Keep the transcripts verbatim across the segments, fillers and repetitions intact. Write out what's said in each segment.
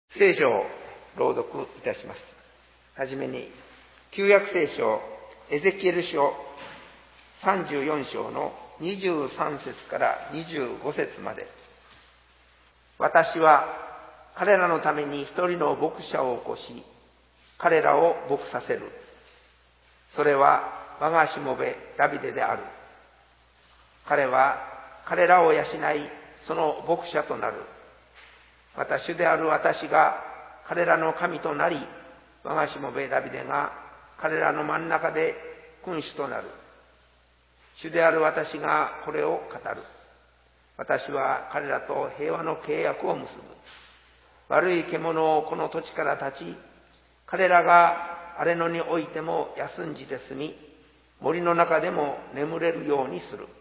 聖書を朗読いたします。はじめに、旧約聖書エゼキエル書さんじゅうよん章のにじゅうさん節からにじゅうご節まで。私は彼らのために一人の牧者を起こし、彼らを牧させる。それは我がしもべダビデである。彼は彼らを養い、その牧者となる。また主である私が彼らの神となり、我がしもべダビデが彼らの真ん中で君主となる。主である私がこれを語る。私は彼らと平和の契約を結ぶ。悪い獣をこの土地から立ち、彼らが荒れ野においても休んじて住み、森の中でも眠れるようにする。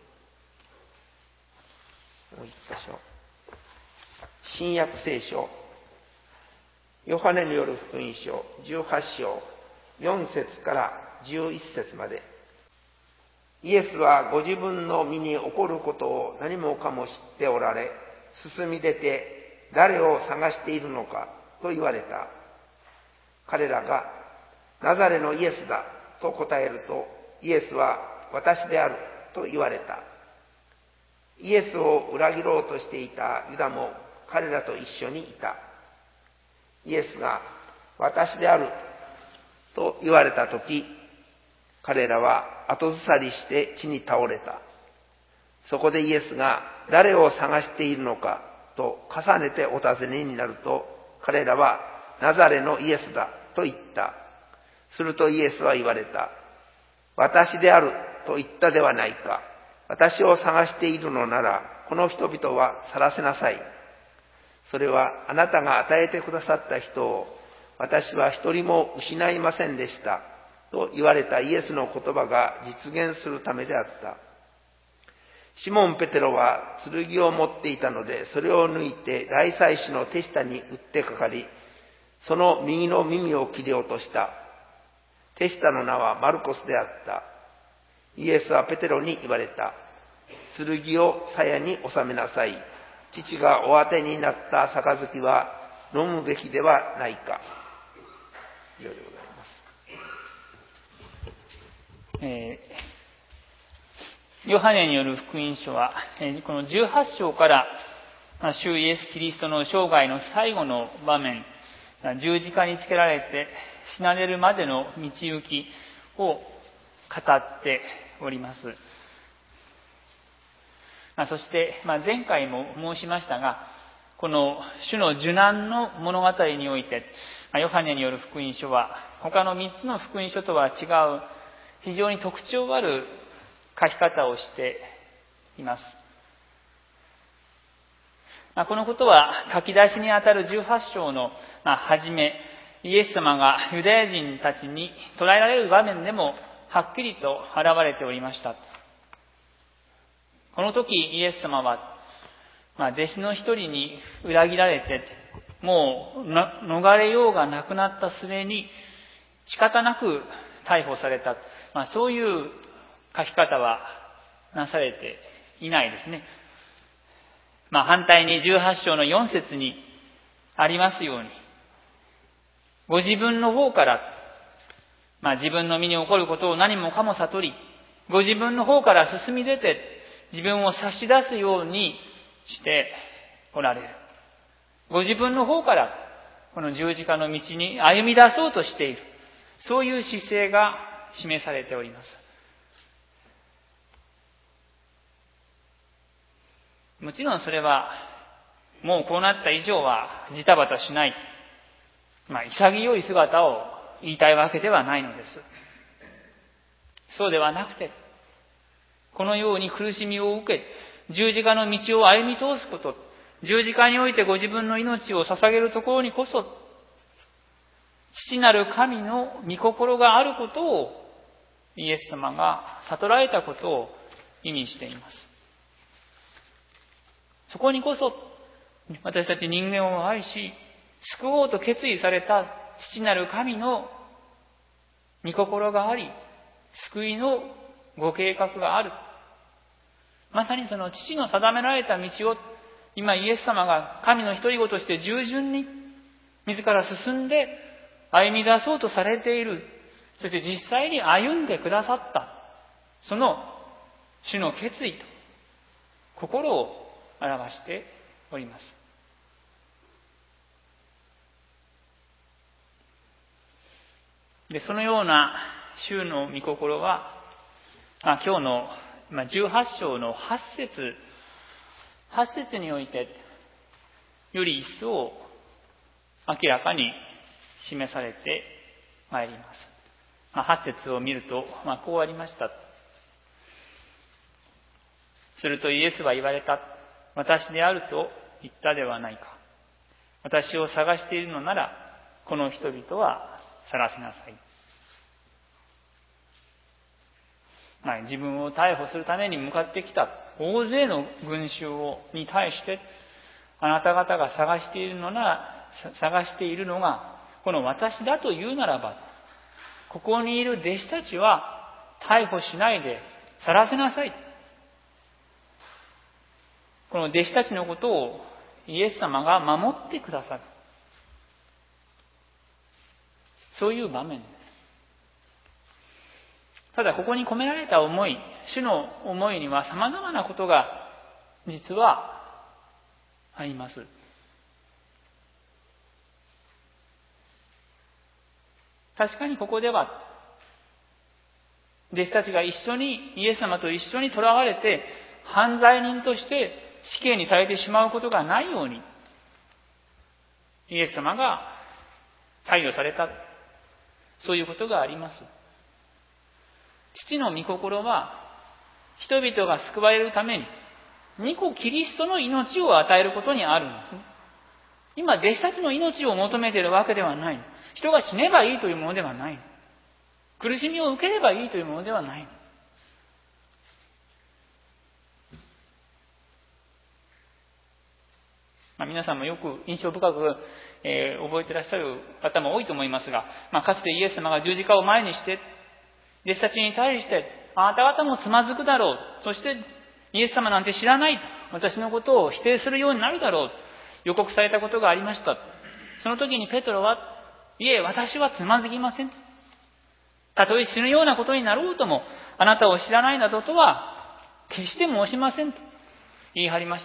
もう一箇所。新約聖書ヨハネによる福音書じゅうはち章よん節からじゅういち節まで。イエスはご自分の身に起こることを何もかも知っておられ、進み出て誰を探しているのかと言われた。彼らがナザレのイエスだと答えると、イエスは私であると言われた。イエスを裏切ろうとしていたユダも彼らと一緒にいた。イエスが私であると言われたとき、彼らは後ずさりして地に倒れた。そこでイエスが誰を探しているのかと重ねてお尋ねになると、彼らはナザレのイエスだと言った。するとイエスは言われた。私であると言ったではないか。私を探しているのなら、この人々は去らせなさい。それはあなたが与えてくださった人を私は一人も失いませんでしたと言われたイエスの言葉が実現するためであった。シモン・ペテロは剣を持っていたので、それを抜いて大祭司の手下に打ってかかり、その右の耳を切り落とした。手下の名はマルコスであった。イエスはペテロに言われた。剣を鞘に収めなさい。父がお当てになった杯は飲むべきではないか。以上でございます。 えー、ヨハネによる福音書は、えー、このじゅうはち章から、まあ、主イエス・キリストの生涯の最後の場面、十字架につけられて死なれるまでの道行きを語っております。まあ、そして、まあ、前回も申しましたが、この主の受難の物語において、まあ、ヨハネによる福音書は他の三つの福音書とは違う非常に特徴ある書き方をしています。まあ、このことは書き出しにあたるじゅうはち章の初め、イエス様がユダヤ人たちに捕らえられる場面でもはっきりと現れておりました。この時イエス様は、まあ、弟子の一人に裏切られて、もう逃れようがなくなった末に仕方なく逮捕された。まあ、そういう書き方はなされていないですね。まあ、反対にじゅうはち章のよん節にありますように、ご自分の方から、まあ、自分の身に起こることを何もかも悟り、ご自分の方から進み出て自分を差し出すようにしておられる。ご自分の方からこの十字架の道に歩み出そうとしている。そういう姿勢が示されております。もちろんそれはもうこうなった以上はジタバタしない、まあ、潔い姿を言いたいわけではないのです。そうではなくて、このように苦しみを受け、十字架の道を歩み通すこと、十字架においてご自分の命を捧げるところにこそ、父なる神の御心があることをイエス様が悟られたことを意味しています。そこにこそ私たち人間を愛し、救おうと決意された父なる神の御心があり、救いのご計画がある。まさにその父の定められた道を今イエス様が神の一人子として従順に自ら進んで歩み出そうとされている。そして実際に歩んでくださった。その主の決意と心を表しております。で、そのような主の御心は、あ今日のじゅうはち章のはち節、はち節において、より一層明らかに示されてまいります。まあ、はち節を見ると、まあ、こうありました。するとイエスは言われた。私であると言ったではないか。私を探しているのなら、この人々は晒しなさい。まあ、自分を逮捕するために向かってきた大勢の群衆をに対して、あなた方が探しているのなら、探しているのが、この私だというならば、ここにいる弟子たちは逮捕しないで晒せなさい。この弟子たちのことをイエス様が守ってくださる。そういう場面です。ただここに込められた思い、主の思いには様々なことが実はあります。確かにここでは弟子たちが一緒にイエス様と一緒に囚われて犯罪人として死刑にされてしまうことがないようにイエス様が配慮された、そういうことがあります。父の御心は人々が救われるために御子キリストの命を与えることにあるんですね。今弟子たちの命を求めているわけではない。人が死ねばいいというものではない。苦しみを受ければいいというものではない。まあ、皆さんもよく印象深く、えー、覚えていらっしゃる方も多いと思いますが、まあ、かつてイエス様が十字架を前にして弟子たちに対して、あなた方もつまずくだろう。そしてイエス様なんて知らない。私のことを否定するようになるだろう。予告されたことがありました。その時にペトロは、いえ、私はつまずきません。たとえ死ぬようなことになろうとも、あなたを知らないなどとは決して申しませんと言い張りました。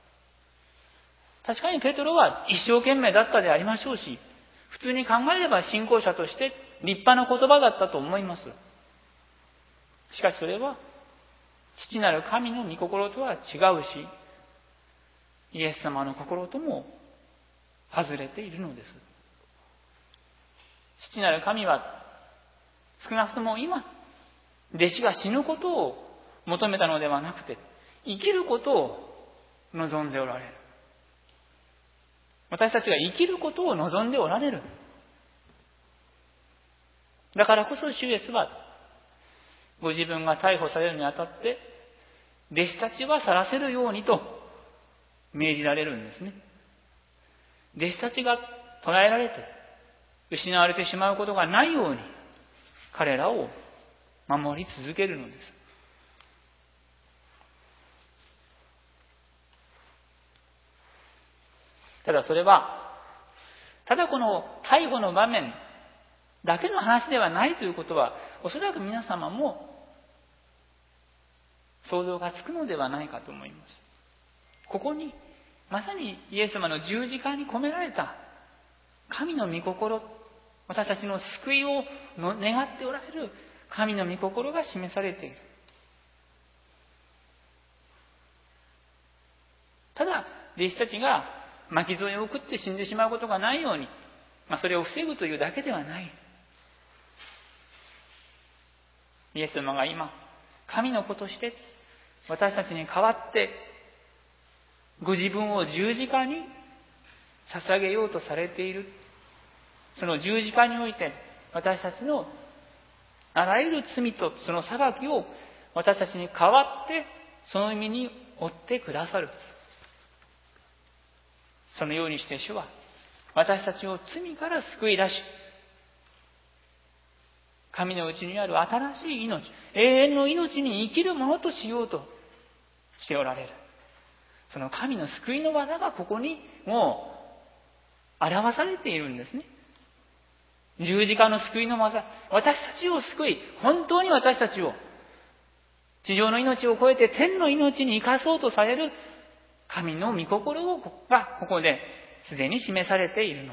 確かにペトロは一生懸命だったでありましょうし、普通に考えれば信仰者として立派な言葉だったと思います。しかしそれは父なる神の御心とは違うし、イエス様の心とも外れているのです。父なる神は少なくとも今、弟子が死ぬことを求めたのではなくて、生きることを望んでおられる。私たちが生きることを望んでおられる。だからこそ主イエスは、ご自分が逮捕されるにあたって、弟子たちは晒せるようにと命じられるんですね。弟子たちが捕らえられて、失われてしまうことがないように、彼らを守り続けるのです。ただそれは、ただこの逮捕の場面だけの話ではないということは、おそらく皆様も想像がつくのではないかと思います。ここに、まさにイエス様の十字架に込められた神の御心、私たちの救いを願っておられる神の御心が示されている。ただ、弟子たちが巻き添えを食って死んでしまうことがないように、まあ、それを防ぐというだけではない。イエス様が今、神の子として私たちに代わって、ご自分を十字架に捧げようとされている。その十字架において、私たちのあらゆる罪とその裁きを私たちに代わって、その身に負ってくださる。そのようにして主は、私たちを罪から救い出し、神のうちにある新しい命、永遠の命に生きるものとしようとしておられる。その神の救いの技がここにも表されているんですね。十字架の救いの技、私たちを救い、本当に私たちを、地上の命を超えて天の命に生かそうとされる神の御心がここですでに示されているのです。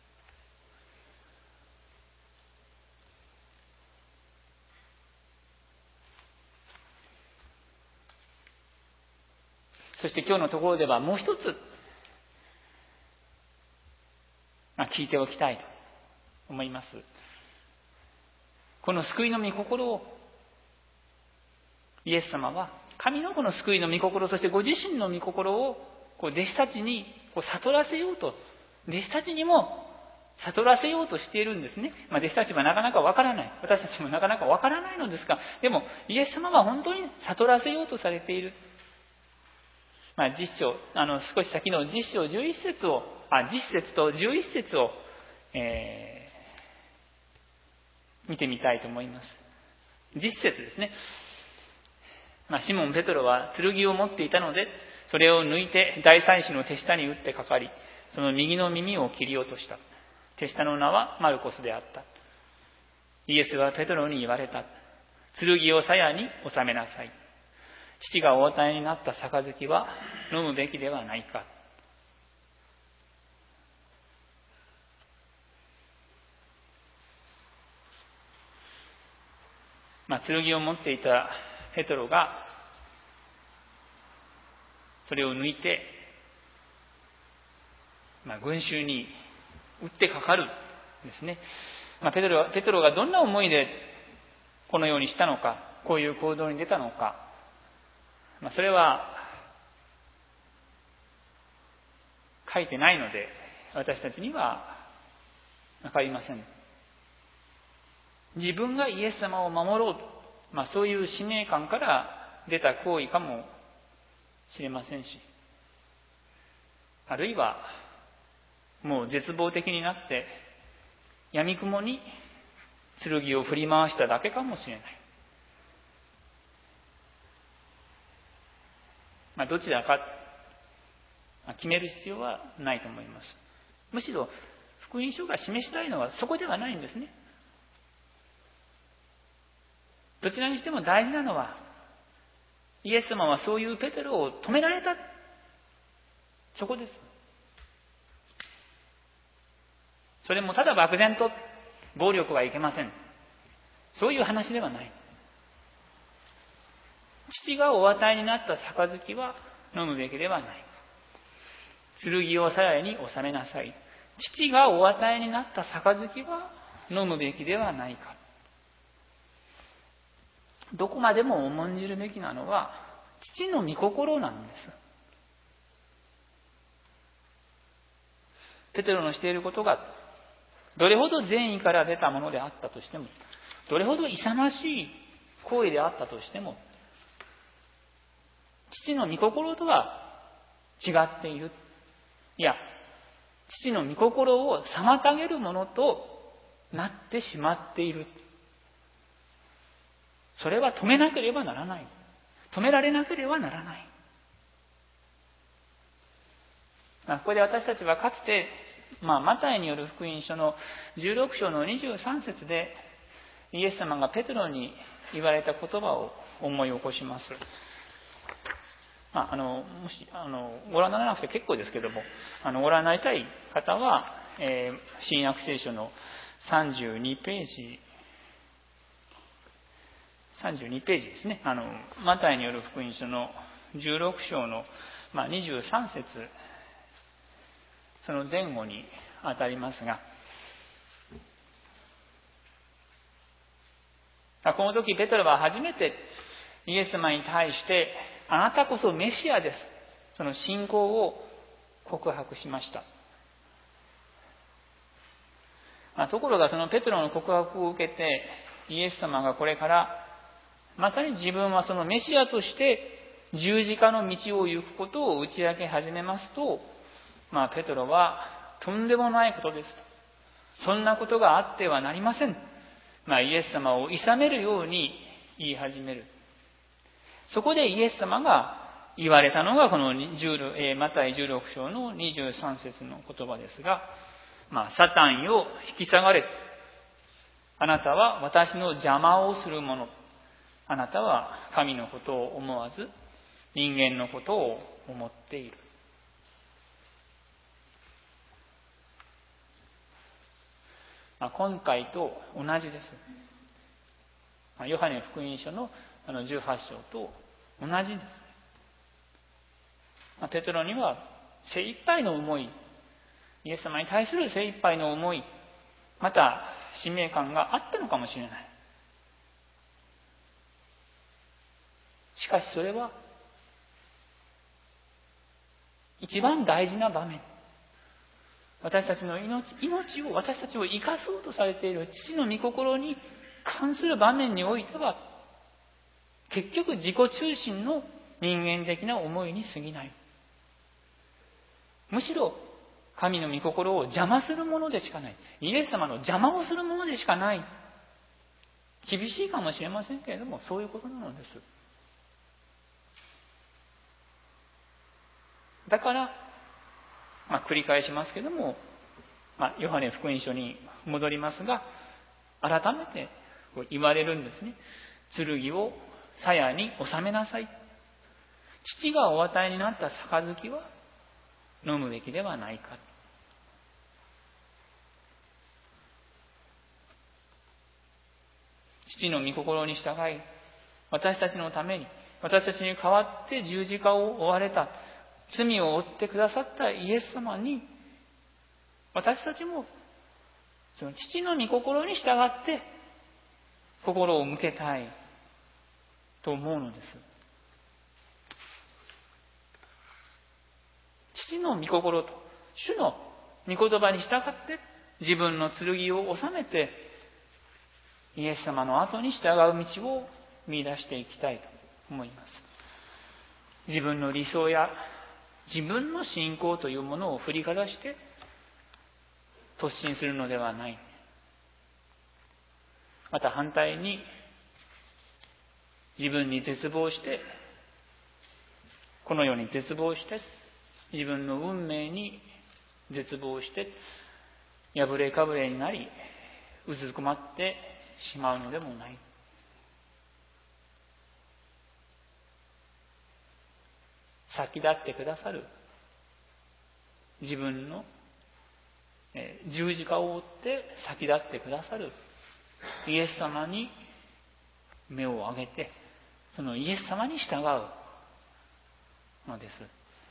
そして今日のところではもう一つ、まあ、聞いておきたいと思います。この救いの御心をイエス様は神のこの救いの御心、そしてご自身の御心をこう弟子たちにこう悟らせようと、弟子たちにも悟らせようとしているんですね。まあ、弟子たちはなかなかわからない。私たちもなかなかわからないのですが、でもイエス様は本当に悟らせようとされている。まあ、実章、あの少し先の実章じゅういち節を、あ、実節とじゅういち節を、えー、見てみたいと思います。実節ですね。まあ、シモン・ペトロは剣を持っていたので、それを抜いて大祭司の手下に打ってかかり、その右の耳を切り落とした。手下の名はマルコスであった。イエスはペトロに言われた。剣を鞘に収めなさい。父がお与えになった杯は飲むべきではないか。まあ、剣を持っていたペトロがそれを抜いて、まあ、群衆に打ってかかるんですね。まあ、ペトロは、ペトロがどんな思いでこのようにしたのか、こういう行動に出たのか、まあ、それは書いてないので私たちにはわかりません。自分がイエス様を守ろうと、まあ、そういう使命感から出た行為かもしれませんし、あるいはもう絶望的になって闇雲に剣を振り回しただけかもしれない。まあ、どちらか決める必要はないと思います。むしろ福音書が示したいのはそこではないんですね。どちらにしても大事なのは、イエス様はそういうペテロを止められた、そこです。それもただ漠然と暴力はいけません、そういう話ではない。父がお与えになった杯は飲むべきではない。剣を鞘に収めなさい。父がお与えになった杯は飲むべきではないか。どこまでも重んじるべきなのは父の御心なんです。ペテロのしていることがどれほど善意から出たものであったとしても、どれほど勇ましい行為であったとしても、父の御心とは違っている。いや、父の御心を妨げるものとなってしまっている。それは止めなければならない。止められなければならない。ここで私たちはかつて、まあ、マタイによる福音書のじゅうろく章のにじゅうさん節でイエス様がペテロに言われた言葉を思い起こします。まあ、あのもしあのご覧にならなくて結構ですけども、あのご覧になりたい方は、えー、新約聖書のさんじゅうにページさんじゅうにページですね。あのマタイによる福音書のじゅうろく章の、まあ、にじゅうさん節、その前後にあたりますが、この時ペテロは初めてイエス様に対してあなたこそメシアです、その信仰を告白しました。まあ、ところがそのペテロの告白を受けてイエス様がこれからまさに自分はそのメシアとして十字架の道を行くことを打ち明け始めますと、まあ、ペテロはとんでもないことです。そんなことがあってはなりません。まあ、イエス様を諌めるように言い始める。そこでイエス様が言われたのがこのマタイじゅうろく章のにじゅうさん節の言葉ですが、まあ、サタンよ引き下がれ。あなたは私の邪魔をする者。あなたは神のことを思わず人間のことを思っている。まあ、今回と同じです。まあ、ヨハネ福音書のあのじゅうはち章と同じです。まあ、ペトロには精一杯の思い、イエス様に対する精一杯の思い、また使命感があったのかもしれない。しかしそれは一番大事な場面、私たちの命、命を私たちを生かそうとされている父の御心に関する場面においては、結局自己中心の人間的な思いに過ぎない。むしろ神の御心を邪魔するものでしかない。イエス様の邪魔をするものでしかない。厳しいかもしれませんけれども、そういうことなのです。だから、まあ、繰り返しますけれども、まあ、ヨハネ福音書に戻りますが、改めて言われるんですね。剣を鞘に収めなさい。父がお与えになった杯は飲むべきではないか。父の御心に従い、私たちのために、私たちに代わって十字架を負われた、罪を負ってくださったイエス様に、私たちもその父の御心に従って心を向けたいと思うのです。父の御心と主の御言葉に従って自分の剣を収めてイエス様の後に従う道を見出していきたいと思います。自分の理想や自分の信仰というものを振りかざして突進するのではない。また反対に自分に絶望して、この世に絶望して、自分の運命に絶望して、破れかぶれになり、うずくまってしまうのでもない。先立ってくださる自分の十字架を追って先立ってくださるイエス様に目を上げて、そのイエス様に従うのです。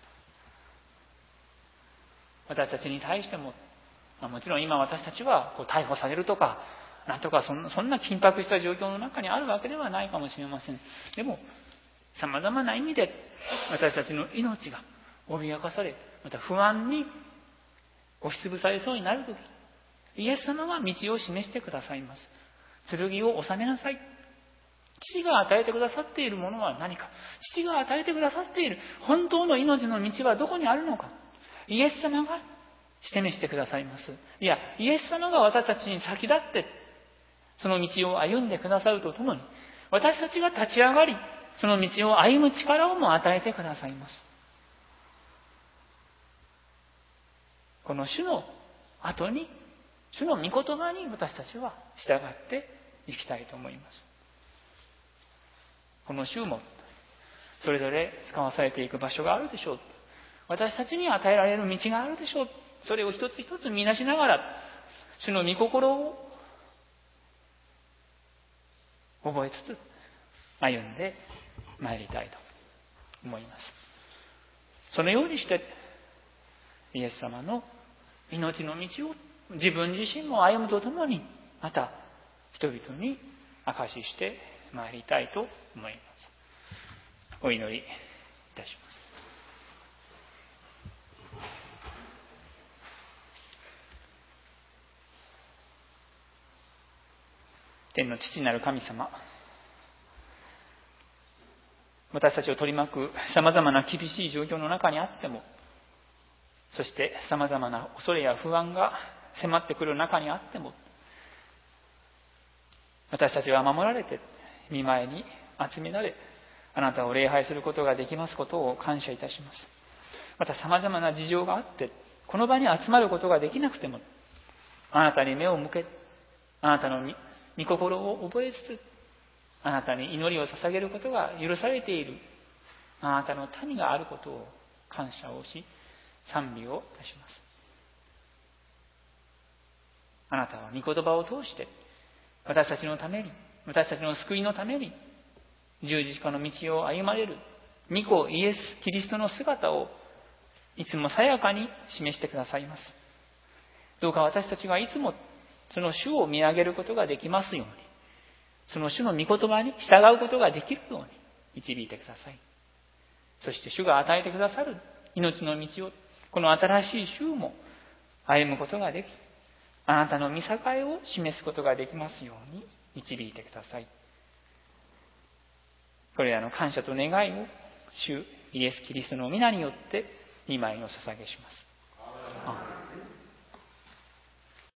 私たちに対しても、もちろん今私たちはこう逮捕されるとかなんとかそんな、そんな緊迫した状況の中にあるわけではないかもしれません。でも様々な意味で私たちの命が脅かされ、また不安に押しつぶされそうになるとき、イエス様が道を示してくださいます。剣を収めなさい。父が与えてくださっているものは何か。父が与えてくださっている本当の命の道はどこにあるのか。イエス様が示してくださいます。いや、イエス様が私たちに先立ってその道を歩んでくださるとともに、私たちが立ち上がりその道を歩む力をも与えてくださいます。この主の後に、主の御言葉に私たちは従っていきたいと思います。この週もそれぞれ使わされていく場所があるでしょう。私たちに与えられる道があるでしょう。それを一つ一つ見出しながら、主の御心を覚えつつ歩んでまいりたいと思います。そのようにしてイエス様の命の道を自分自身も歩むとともに、また人々に証ししてまいりたいと思います。お祈りいたします。天の父なる神様、私たちを取り巻く様々な厳しい状況の中にあっても、そして様々な恐れや不安が迫ってくる中にあっても、私たちは守られて御前に集められ、 あなたを礼拝することができますことを感謝いたします。また様々な事情があって、この場に集まることができなくても、あなたに目を向け、あなたの御心を覚えつつ、あなたに祈りを捧げることが許されている、あなたの民があることを感謝をし、賛美をいたします。あなたは御言葉を通して、私たちのために、私たちの救いのために、十字架の道を歩まれる、御子イエス・キリストの姿を、いつもさやかに示してくださいます。どうか私たちがいつもその主を見上げることができますように、その主の御言葉に従うことができるように導いてください。そして主が与えてくださる命の道を、この新しい週も歩むことができ、あなたの御境を示すことができますように導いてください。これらの感謝と願いを主イエス・キリストの皆によって御前にお捧げします。